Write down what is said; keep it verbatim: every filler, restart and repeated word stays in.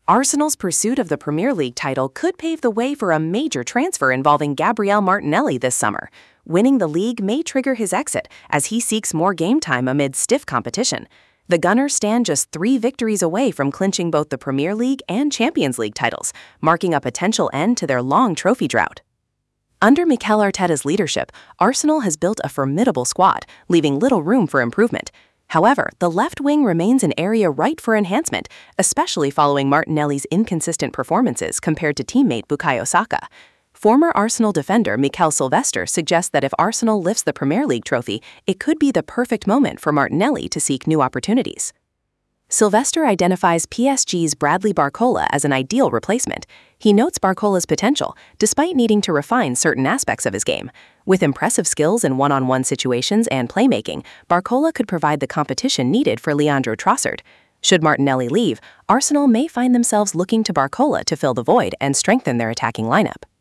Arsenal's pursuit of the Premier League title could pave the way for a major transfer involving Gabriel Martinelli this summer. Winning the league may trigger his exit as he seeks more game time amid stiff competition. The Gunners stand just three victories away from clinching both the Premier League and Champions League titles, marking a potential end to their long trophy drought. Under Mikel Arteta's leadership, Arsenal has built a formidable squad, leaving little room for improvement. However, the left wing remains an area ripe for enhancement, especially following Martinelli's inconsistent performances compared to teammate Bukayo Saka. Former Arsenal defender Mikel Sylvester suggests that if Arsenal lifts the Premier League trophy, it could be the perfect moment for Martinelli to seek new opportunities. Sylvester identifies P S G's Bradley Barcola as an ideal replacement. He notes Barcola's potential, despite needing to refine certain aspects of his game. With impressive skills in one-on-one situations and playmaking, Barcola could provide the competition needed for Leandro Trossard. Should Martinelli leave, Arsenal may find themselves looking to Barcola to fill the void and strengthen their attacking lineup.